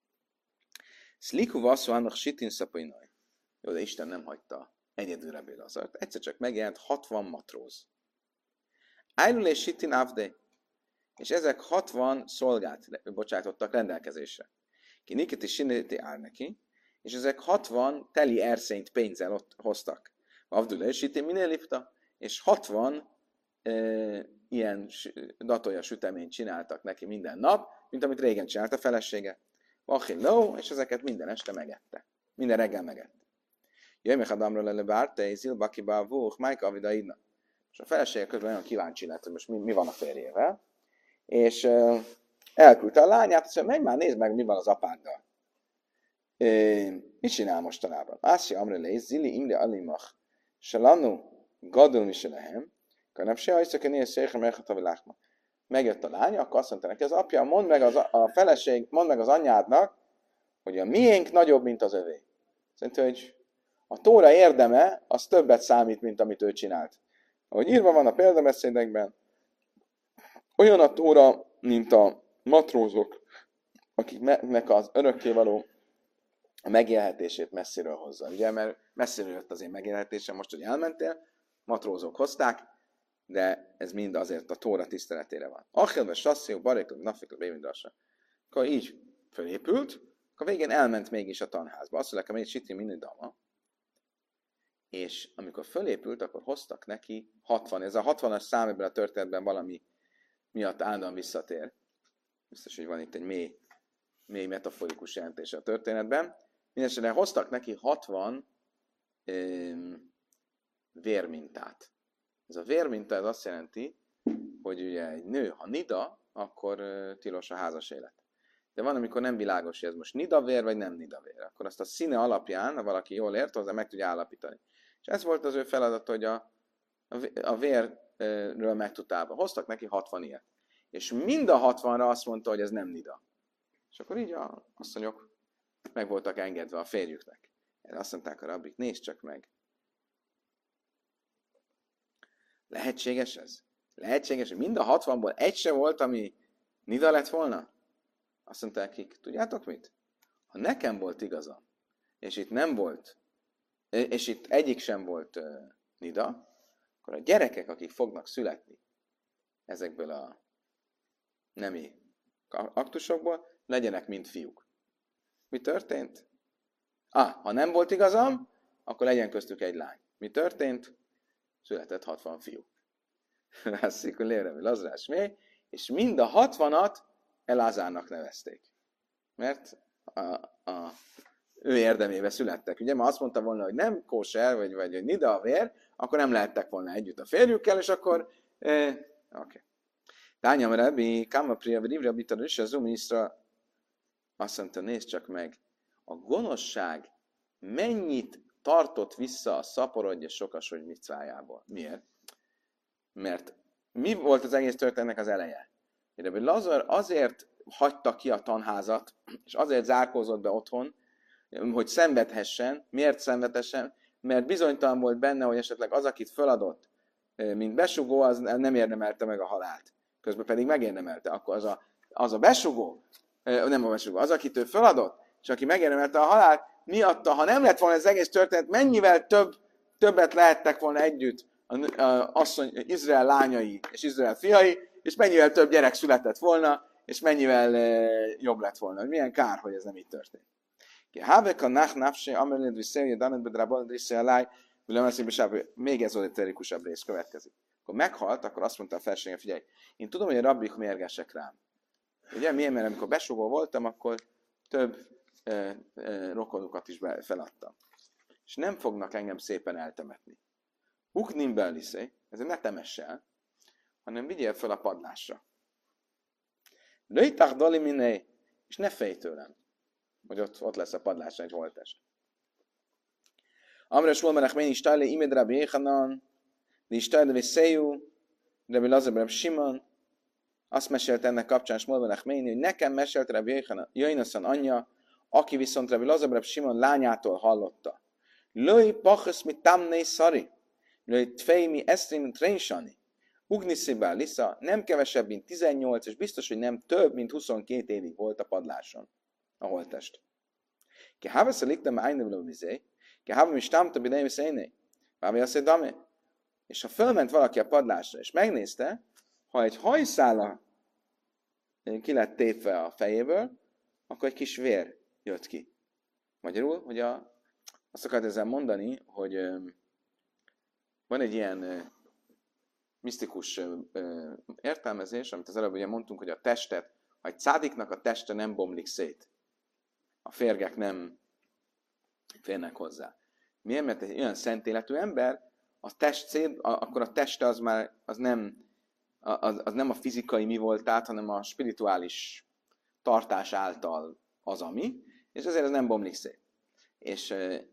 Szliku vasszóának sitin szapainaj. Jó, de Isten nem hagyta egyedül Rabbi Lazart. Egyszer csak megjelent hatvan matróz. Ájlul és sitin avde. És ezek hatvan szolgát bocsátottak rendelkezésre. Ki niketi sineti ár neki, és ezek hatvan teli erszényt pénzzel ott hoztak. Avdul és sitin minél lipta, és hatvan e, ilyen datolja süteményt csináltak neki minden nap, mint amit régen csinált a felesége. Vachilló, és ezeket minden este megette. Minden reggel megette. Jöjj meg a damra lele bárte, zilbaki bávók, májka avidaidna. És a felesége közben nagyon kíváncsi lett, hogy most mi, mi van a férjével. És uh, elküldte a lányát, és menj már, nézd meg, mi van az apáddal. E, mit csinál mostanában? Ássi amre le, zili imre alimach, salanu gadul miselehem, kanap se hajszak, néz széken meghat a Megjött a lánya, akkor azt mondta neki az apja, mondd meg az, a feleség, mondd meg az anyádnak, hogy a miénk nagyobb, mint az övé. Szerintem, hogy a tóra érdeme, az többet számít, mint amit ő csinált. Ahogy írva van a példabeszédekben, olyan a tóra, mint a matrózok, akiknek az örökkévaló a megélhetését messziről hozza. Ugye, mert messziről jött az én megélhetésem, most, hogy elmentél, matrózok hozták, de ez mind azért a tóra tiszteletére van. Achilve, sasszió, baréklik, nafiklik, bémindassa. Akkor így fölépült, akkor végén elment mégis a tanházba. Azt mondják, hogy sitri minni dama. És amikor fölépült, akkor hoztak neki hatvan. Ez a hatvanas szám ebben a történetben valami miatt állandóan visszatér. Biztos, hogy van itt egy mély, mély metaforikus jelentése a történetben. Mindenesetre hoztak neki hatvan um, vérmintát. Ez a vérminta, ez azt jelenti, hogy ugye egy nő, ha nida, akkor uh, tilos a házas élet. De van, amikor nem világos, hogy ez most nidavér, vagy nem nidavér. Akkor azt a színe alapján, ha valaki jól ért, hozzá meg tudja állapítani. És ez volt az ő feladat, hogy a, a vérről megtudtálva. Hoztak neki hatvan ilyet. És mind a hatvanra azt mondta, hogy ez nem nida. És akkor így a asszonyok meg voltak engedve a férjüknek. Erre azt mondták a rabbik, nézd csak meg. Lehetséges ez? Lehetséges, hogy mind a hatvanból egy se volt, ami nida lett volna? Azt mondták kik, tudjátok mit? Ha nekem volt igazam, és itt nem volt, és itt egyik sem volt uh, nida, akkor a gyerekek, akik fognak születni ezekből a nemi aktusokból, legyenek mind fiúk. Mi történt? Ah, ha nem volt igazam, akkor legyen köztük egy lány. Mi történt? Született hatvan fiú. Lásszik, Lazrás mély, és mind a hatvanat Elázárnak nevezték. Mert a, a, ő érdemébe születtek. Ugye, ma azt mondta volna, hogy nem kóser, vagy, vagy hogy nida a vér, akkor nem lehettek volna együtt a férjükkel, és akkor... Eh, Oké. Okay. Tányam Rebbi, Kama Priya, Rivri, Abita, Rüsha, Zumisztra, azt mondta, nézd csak meg, a gonoszság mennyit tartott vissza a szaporodja sokas, hogy micvájából. Miért? Mert mi volt az egész történetnek az eleje? Rabbi Lazar azért hagyta ki a tanházat, és azért zárkózott be otthon, hogy szenvedhessen. Miért szenvedhessen? Mert bizonytalan volt benne, hogy esetleg az, akit föladott, mint besugó, az nem érdemelte meg a halált. Közben pedig megérdemelte. Akkor az a, az a besugó, nem a besugó, az, akit ő föladott, és aki megérdemelte a halált, miatta, ha nem lett volna ez egész történet, mennyivel több, többet lehettek volna együtt a, a asszony, Izrael lányai és Izrael fiai, és mennyivel több gyerek született volna, és mennyivel e, jobb lett volna. Milyen kár, hogy ez nem így történt. Még ezoterikusabb rész következik. Akkor meghalt, akkor azt mondta a felesége, figyelj, én tudom, hogy a rabbik mérgesek rám. Ugye, miért? Mert amikor besugó voltam, akkor több e, e, rokonukat is feladtam. És nem fognak engem szépen eltemetni. Uknim belliszé, ezért ne temess el, hanem vigyél fel a padlásra. Lőjtach dali miné, és ne félj tőlem, hogy ott, ott lesz a padlásra egy holttest. Amra Sulmerach mény istajle imed Rabbi Yechanan, de istajle veszélyú, Rabbi Lazar Rabbi Simon, azt mesélt ennek kapcsán Sulmerach mény, hogy nekem mesélt Rabbi Yechanan anyja, aki viszont Rabbi Lazar Rabbi Simon lányától hallotta. Lőj pachesz mit tamné szari, lőj tfej mi esztrim trénsani. Ugniszibá Lisza nem kevesebb, mint tizennyolc, és biztos, hogy nem több, mint huszonkét évig volt a padláson, a holttest. Ki havesz a liktem ájnövlő vizé, ki havem is támta bidejű széné. Vámi azt mondja, dame. És ha fölment valaki a padlásra, és megnézte, ha egy hajszála ki lett tépve a fejéből, akkor egy kis vér jött ki. Magyarul, hogy a, azt akart ezzel mondani, hogy ö, van egy ilyen ö, misztikus ö, ö, értelmezés, amit az előbb ugye mondtunk, hogy a testet, ha egy cádiknak a teste nem bomlik szét, a férgek nem férnek hozzá. Miért? Mert egy olyan szent életű ember, a test szét, a, akkor a teste az már az nem, az, az nem a fizikai mi voltát, hanem a spirituális tartás által az, ami, és ezért ez nem bomlik szét. És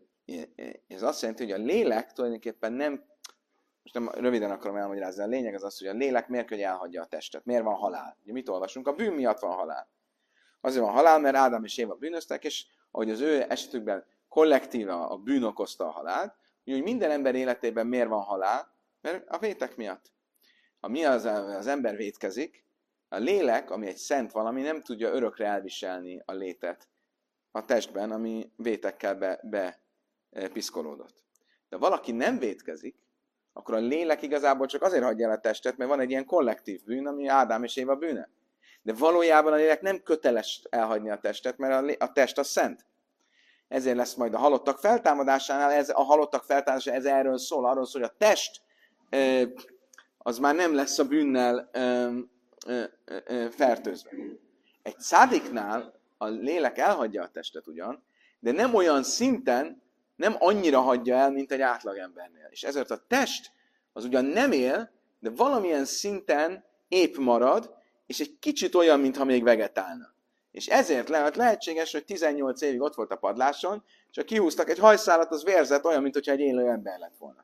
ez azt jelenti, hogy a lélek tulajdonképpen nem, most nem röviden akarom elmagyarázni, a lényeg az az, hogy a lélek miért hogy elhagyja a testet, miért van halál. Ugye mit olvasunk? A bűn miatt van halál. Azért van halál, mert Ádám és Éva bűnöztek, és ahogy az ő esetükben kollektíva a bűn okozta a halált, úgyhogy minden ember életében miért van halál? Mert a vétek miatt. Ha mi az, az ember vétkezik, a lélek, ami egy szent valami, nem tudja örökre elviselni a létet a testben, ami vétekkel be, be piszkolódott. De valaki nem vétkezik, akkor a lélek igazából csak azért hagyja el a testet, mert van egy ilyen kollektív bűn, ami Ádám és Éva bűne. De valójában a lélek nem köteles elhagyni a testet, mert a, lé- a test az szent. Ezért lesz majd a halottak feltámadásánál, ez, a halottak feltámadása ez erről szól, arról szól, hogy a test ö, az már nem lesz a bűnnel ö, ö, ö, fertőzve. Egy szádiknál a lélek elhagyja a testet ugyan, de nem olyan szinten, nem annyira hagyja el, mint egy átlagembernél. És ezért a test az ugyan nem él, de valamilyen szinten épp marad, és egy kicsit olyan, mintha még vegetálna. És ezért lehet lehetséges, hogy tizennyolc évig ott volt a padláson, és ha kihúztak egy hajszálat, az vérzett olyan, mintha egy élő ember lett volna.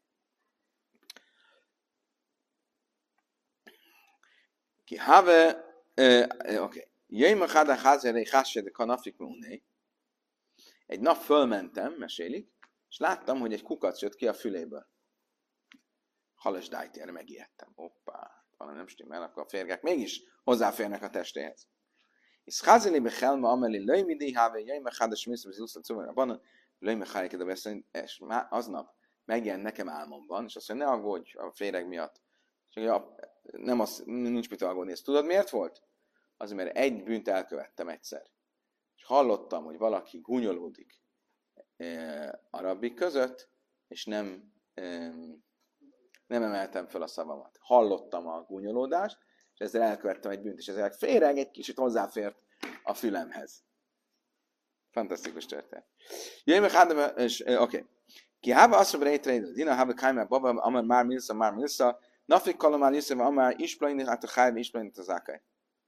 Ki have, oké. Jöjjön a háda házeré hásséde kanafik múné. Egy nap fölmentem, mesélik, és láttam, hogy egy kukac jött ki a füléből. Halesdájt, erre megijedtem. Hoppá, valami nem stimmel, akkor a férgek mégis hozzáférnek a testéhez. És házeli bechelma ameli löjmidi háve, jöjjön a háda smisz, vagy zúszta cumar a banan, löjjön a hájked a beszélni, és aznap megjelent nekem álmomban, és azt mondja, ne aggódj a féreg miatt. És ja, nem az, nincs mit aggódni. Ezt tudod, miért volt? Azért, mert egy bűnt elkövettem egyszer. És hallottam, hogy valaki gúnyolódik e, a rabbik között, és nem, e, nem emeltem fel a szavamat. Hallottam a gúnyolódást, és ezzel elkövettem egy bűnt, és ezzel féreg egy kicsit hozzáfért a fülemhez. Fantasztikus történet. Jöjjön meg hát, és oké. Ki hába azt mondja, hogy rejtreidő. Dina hába kájmák baba, amár már milsza, már milsza. Nafik kalamár jössze, amár isplaini, hát a hájba isplaini az ákály.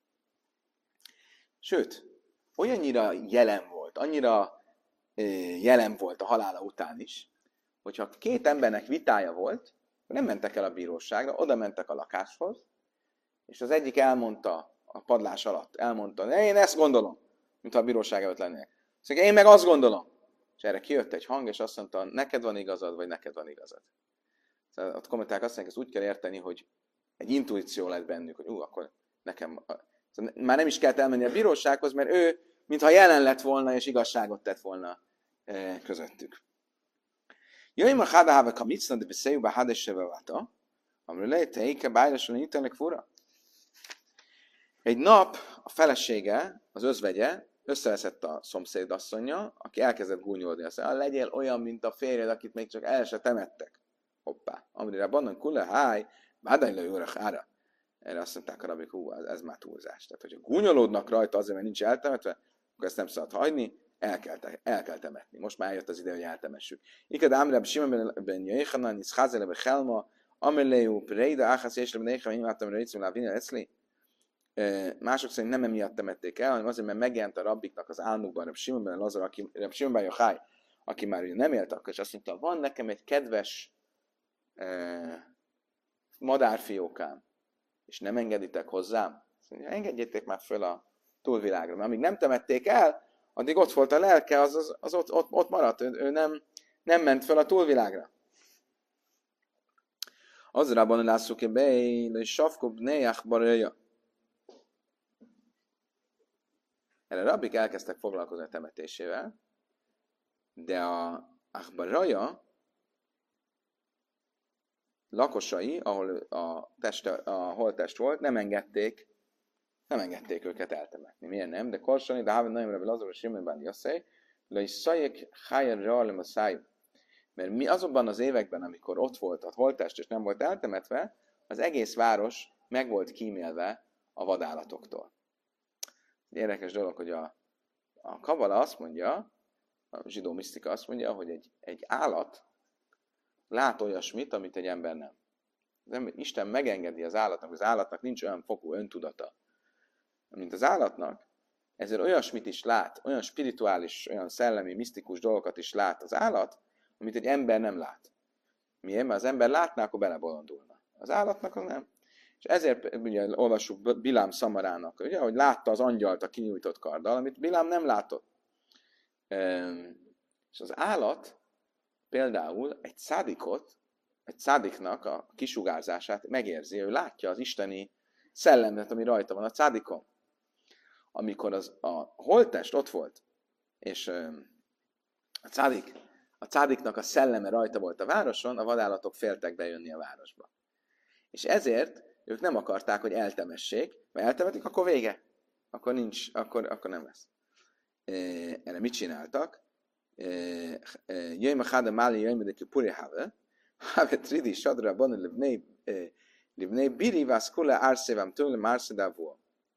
Sőt, olyannyira jelen volt, annyira jelen volt a halála után is, hogyha két embernek vitája volt, nem mentek el a bíróságra, oda mentek a lakáshoz, és az egyik elmondta a padlás alatt, elmondta, én ezt gondolom, mintha a bíróság előtt lennének. Szóval én meg azt gondolom. És erre kijött egy hang, és azt mondta, neked van igazad, vagy neked van igazad. Szóval ott kommentálják azt mondják, ezt úgy kell érteni, hogy egy intuíció lett bennük, hogy ú, akkor nekem... Szóval már nem is kellett elmenni a bírósághoz, mert ő, mintha jelen lett volna, és igazságot tett volna e, közöttük. Jöjjön a hádáhába kamicna, de beszéljük a hádesebe váta, amiről lehet, teike, bájrason, ítelnek fura. Egy nap a felesége, az özvegye, összeveszett a szomszédasszonya, aki elkezdett gúnyolódni. Azt mondja, legyél olyan, mint a férjed, akit még csak el se temettek. Hoppá. Amire bannan kulle, háj, bádaj le őrök ára. Erre azt mondták a rabik, hú, ez, ez már túlzás. Tehát, hogyha gúnyolódnak rajta azért, mert nincs eltemetve, akkor ezt nem szabad hagyni, el kell, el kell temetni. Most már eljött az ide, hogy eltemessük. Iked ámreb Simon ben Jöjjhanan, nisz házele be Helma, ameleu preida, áhász és lebben éjjel, én láttam, hogy rejtszom lávina ecli. Mások szerint nem emiatt temették el, hanem azért, mert megjelent a rabbiknak az álmukban Reb Simon ben Lazar, aki, Reb Simon ben Jochai, aki már ugye nem élt akkor, és azt mondta, van nekem egy kedves eh, madárfiókám, és nem engeditek hozzám? Azt mondja, engedjétek már föl a túlvilágra. Mert amíg nem temették el, addig ott volt a lelke, az, az, az ott, ott, ott maradt, ő, ő nem, nem ment föl a túlvilágra. Azrában lásszuk-e beil, és savkob nejach baröja. Erre rabbik elkezdtek foglalkozni a temetésével, de a Achbaraja lakosai, ahol a, test, a holttest volt, nem engedték, nem engedték őket eltemetni. Miért nem? De Korsani, de Hávin nagyon Rebbe Lazar és Simon Bán Jasszai, le is szajek háján rálem a száj. Mert mi azokban az években, amikor ott volt a holttest és nem volt eltemetve, az egész város meg volt kímélve a vadállatoktól. Érdekes dolog, hogy a, a Kabala azt mondja, a zsidó misztika azt mondja, hogy egy, egy állat lát olyasmit, amit egy ember nem. nem. Isten megengedi az állatnak, az állatnak nincs olyan fokú öntudata, mint az állatnak, ezért olyasmit is lát, olyan spirituális, olyan szellemi, misztikus dolgokat is lát az állat, amit egy ember nem lát. Miért? Mert az ember látná, akkor belebolondulna. Az állatnak az nem. És ezért ugye olvassuk Bilám szamarának, ugye, hogy látta az angyalt a kinyújtott karddal, amit Bilám nem látott. És az állat például egy szádikot, egy szádiknak a kisugárzását megérzi, ő látja az isteni szellemet, ami rajta van a szádikon. Amikor az, a holttest ott volt, és a szádik, a szádiknak a szelleme rajta volt a városon, a vadállatok féltek bejönni a városba. És ezért ők nem akarták, hogy eltemessék, mert eltemetik, akkor vége. Akkor nincs, akkor, akkor nem lesz. Erre mit csináltak? Jöjjön a háda máli, jöjjön a kipuri háve, háve tridi sadra bani livnei biri vászkule árszévám tőle márszedávó.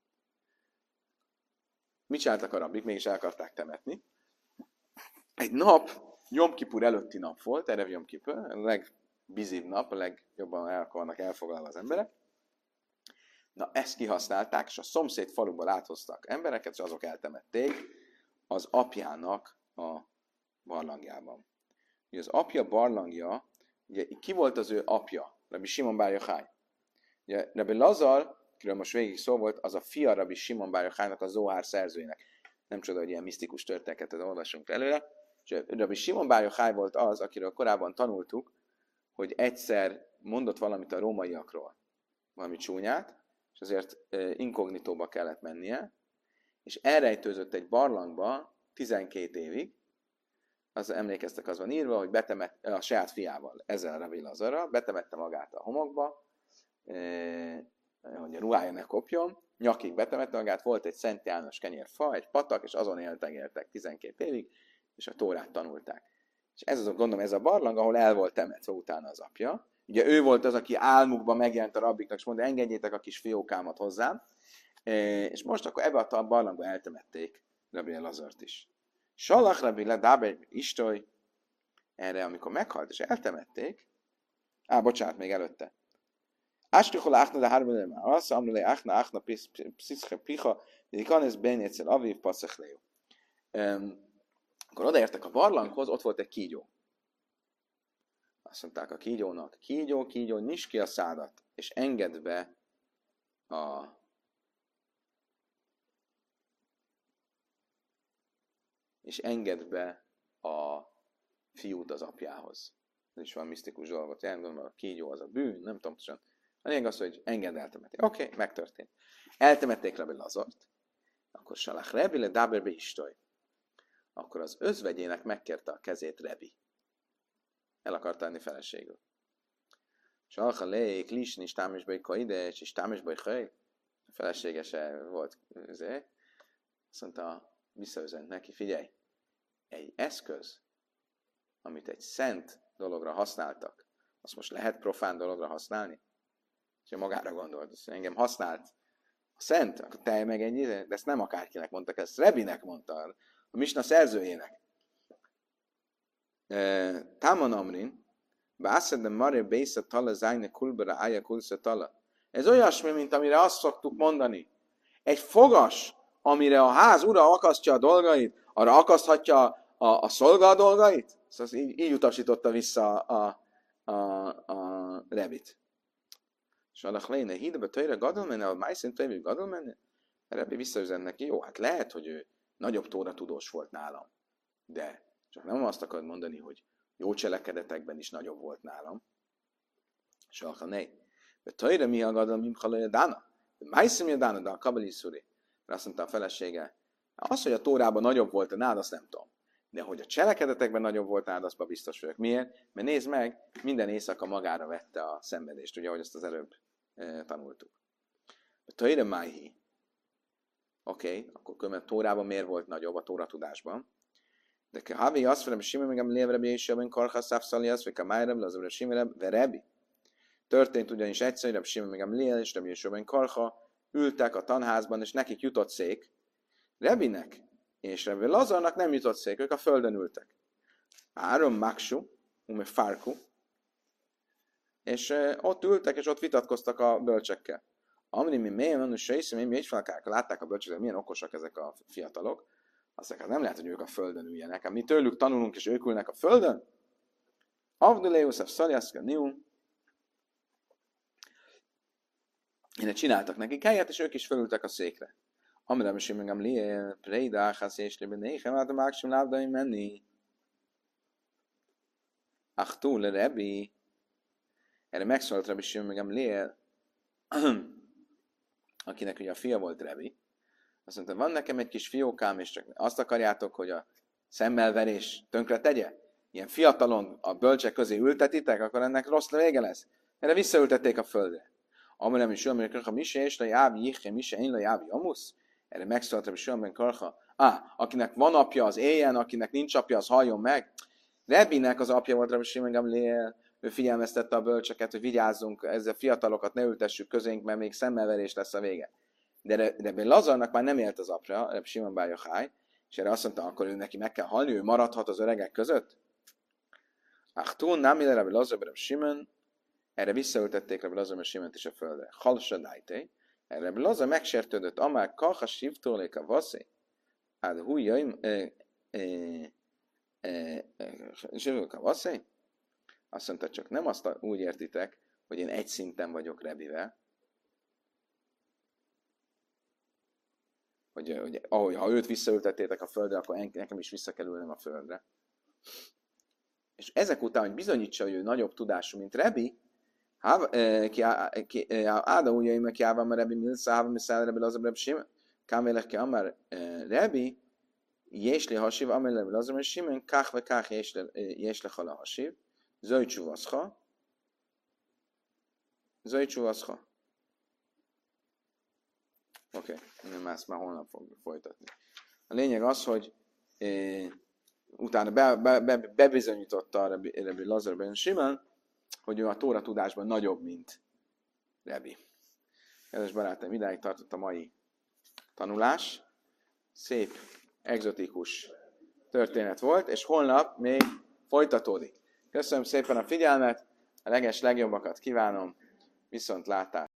Mit csináltak a rabbik? Mégis el akarták temetni. Egy nap, Jom Kipur előtti nap volt, Erev Jom Kipur, a legbizibb nap, a legjobban el akarnak elfoglalni az emberek. Na, ezt kihasználták, és a szomszéd faluból áthoztak embereket, és azok eltemették az apjának a barlangjában. Ugye az apja barlangja, ugye ki volt az ő apja? Rabbi Simon Bar Yochai. Ugye Rabbi Lazar, kiről most végig szó volt, az a fia Rabbi Simon Bar Yochainak, a Zohár szerzőjének. Nem csoda, hogy ilyen misztikus történeteket olvasunk előre. És Rabbi Simon Bar Yochai volt az, akiről korábban tanultuk, hogy egyszer mondott valamit a rómaiakról, valami csúnyát, és azért inkognitóba kellett mennie, és elrejtőzött egy barlangba tizenkét évig, az emlékeztek, az van írva, hogy betemett a saját fiával, ezzel a Rabbi Lazarra, betemette magát a homokba, hogy a ruhája ne kopjon, nyakig betemette magát, volt egy Szent János kenyérfa, egy patak, és azon éltek, éltek tizenkét évig, és a Tórát tanulták. És ez az, gondolom, ez a barlang, ahol el volt temetve utána az apja. Ugye ő volt az, aki álmukban megjelent a rabbiknak, és mondta, engedjétek a kis fiókámat hozzám. És most akkor ebbe a barlangba eltemették Rabbi Lazart is. Salach Rabbi Ledáber Istoly, erre amikor meghalt és eltemették, á, bocsánat, még előtte. Ástichol áchna de hárban már az, amrele áchna áchna psziszche picha, vidikanész benyétszer aviv paszechlejó. Akkor odaértek a barlanghoz, ott volt egy kígyó. Azt mondták a kígyónak, kígyó, kígyó, nyisd ki a szádat, és engedd be a és engedd be a fiút az apjához. Ez is van misztikus dolgot. Jelent, a kígyó az a bűn, nem tudom pontosan. A lényeg az, hogy engedd eltemetni. Oké, okay, megtörtént. Eltemették Rabbi Lazart, akkor Salach Rebbi le Dáberbe Istoly. Akkor az özvegyének megkérte a kezét Rebi. El akart tenni feleségül. Salach a lék, lisni, és támesbe egy kaides, és támesbe egy hely. A felesége se volt. Azért. Azt mondta, visszaüzent neki, figyelj, egy eszköz, amit egy szent dologra használtak, azt most lehet profán dologra használni? És magára gondolt, azt engem használt a szent, akkor te meg ennyi, de ezt nem akárkinek mondtak, ezt Rebinek mondta, a Misna szerzőjének. Táman Amrin, Bászedem Maré Bésze Tala Zájne Kulbara Ája Kulsze Tala. Ez olyasmi, mint amire azt szoktuk mondani. Egy fogas, amire a ház ura akasztja a dolgait, arra akaszthatja a, a szolga a dolgait? Szóval így, így utasította vissza a, a, a, a Rebit. És annak léne hídebe töjre gadolmenne, a májszint töjre gadolmenne? A Rebi visszaüzen neki, jó, hát lehet, hogy ő nagyobb tóra tudós volt nálam. De csak nem azt akarod mondani, hogy jó cselekedetekben is nagyobb volt nálam. És ha ne, de töjre mi a gadol, mi a dána? Májszint mi a dána, de a kabali szuri. Mert azt mondta a felesége, az, hogy a Tórában nagyobb volt a nád, azt nem tudom. De hogy a cselekedetekben nagyobb volt áldozva, biztos vagyok. Miért? Mert nézd meg, minden éjszaka magára vette a szenvedést, ugye, ahogy azt az előbb e, tanultuk. Tóra májhi. Oké, okay, akkor különben Tórában miért volt nagyobb a Tóra tudásban? De ke havi azt felem, Simon meg emlév Rebi és Jobben Karha Szafszali azt, vagy Kamájrem, Lazar Simon Rebi. Történt ugyanis egyszer, hogy Simon meg emlév és Rebi és Jobben Karha ültek a tanházban, és nekik jutott szék. Rebinek és Rebi Lazarnak nem jutott szék, ők a földön ültek. Áron Maksu, ume Farku, és ott ültek, és ott vitatkoztak a bölcsekkel. Amri mi mélyen van, és észre, mi is felkák, látták a bölcsek, milyen okosak ezek a fiatalok. Azt mondják, nem lehet, hogy ők a földön üljenek. Mi tőlük tanulunk, és ők ülnek a földön? Avduleus, a Szaliaszka, Nium. Én csináltak nekik helyet, és ők is fölültek a székre. Amire mi sem engem liel, Preidáhász és Libenéhem, hát a máksim lábdaim menni. Ach túl, Rebi. Erre megszólalt Rebi sem engem liel, akinek ugye a fia volt Rebi. Azt mondta, van nekem egy kis fiókám, és csak azt akarjátok, hogy a szemmelverés tönkre tegye? Ilyen fiatalon a bölcsek közé ültetitek, akkor ennek rossz vége lesz. Erre visszaültették a földre. Amelem is olyan, hogy mi se és le jávi jiché, mi se én le jávi amusz. Erre megszólalt Rebi Simon ben Karha. Á, akinek van apja, az éljen, akinek nincs apja, az halljon meg. Rebinek az apja volt Rebi Simon Gamliel. Ő figyelmeztette a bölcseket, hogy vigyázzunk, ezzel fiatalokat ne ültessük közénk, mert még szemmelverés lesz a vége. De Rebi Lazarnak már nem élt az apja, Rebi Simon ben Yochai, és erre azt mondta, akkor ő neki meg kell halni, ő maradhat az öregek között. Achtún nem él Rebi Lazar, Rebi Simon, erre visszaültették Rebi Lazar, Rebi Simont is a földre. Halsa dájté, erre Rebi Lazar megsértődött, amár kaha sivtólék a vasszé, hát hújjaim, zsivők a vasszé, azt mondta, csak nem azt úgy értitek, hogy én egy szinten vagyok Rebivel, hogy, hogy ahogy, ha őt visszaültettétek a földre, akkor nekem is vissza kell ülnem a földre. És ezek után, hogy bizonyítsa, hogy ő nagyobb tudású, mint Rebi, Áda ujjaim meg járvam, Rebi milsza, háva miszáll Rebi Lazar, Rebi Simon, kámélek ki, amár Rebi, jésli hasiv, amár Rebi Lazar, Rebi Simon, kách vagy kách jésli hala hasiv, zöjcsú vaszha, zöjcsú vaszha. Oké, okay. Nem ezt már holnap fogjuk folytatni. A lényeg az, hogy eh, utána be, be, be, bebizonyította a Rebi, Rebi Lazar ben Simon, hogy ő a Tóra tudásban nagyobb, mint Rebi. Kedves barátaim, idáig tartott a mai tanulás. Szép, egzotikus történet volt, és holnap még folytatódik. Köszönöm szépen a figyelmet, a leges legjobbakat kívánom, viszontlátásra!